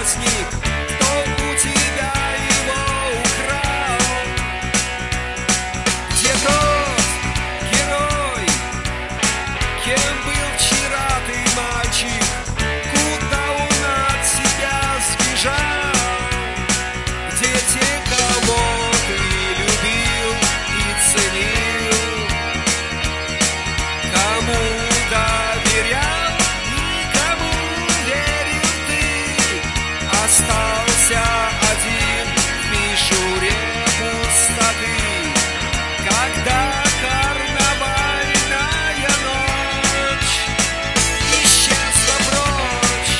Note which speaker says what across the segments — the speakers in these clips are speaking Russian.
Speaker 1: праздник, кто у тебя его украл? Где тот герой, кем был вчера ты, мальчик? Куда он от себя сбежал? Где те, кого ты любил и ценил? Кому доверял и кому верил ты? Остался один в мишуре пустоты, когда карнавальная ночь исчезла прочь.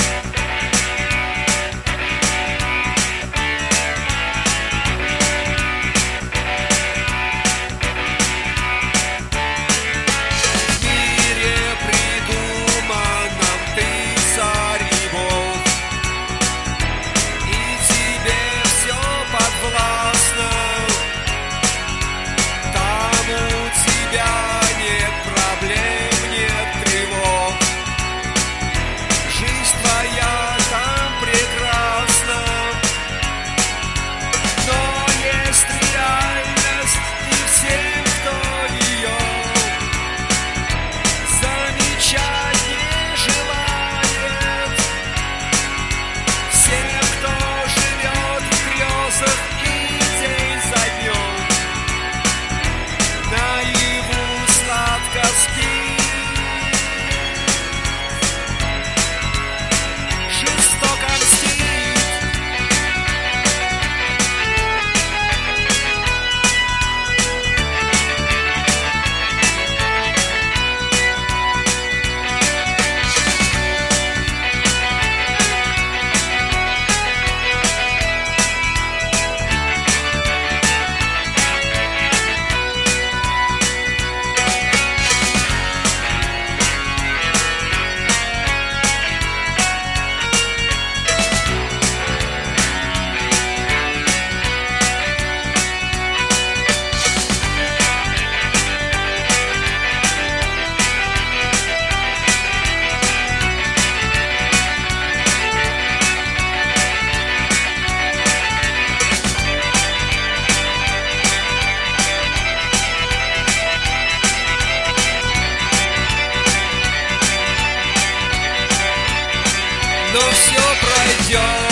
Speaker 1: В мире придуманном ты царь и бог, и тебе все подвластно. Там у тебя нет проблем, нет тревог. Жизнь твоя там прекрасна, но есть реальность, и всем, кто ее замечать не желает, всем, кто живет в грезах и день за днем наяву сладко спит, жестоко мстит. Но все пройдет.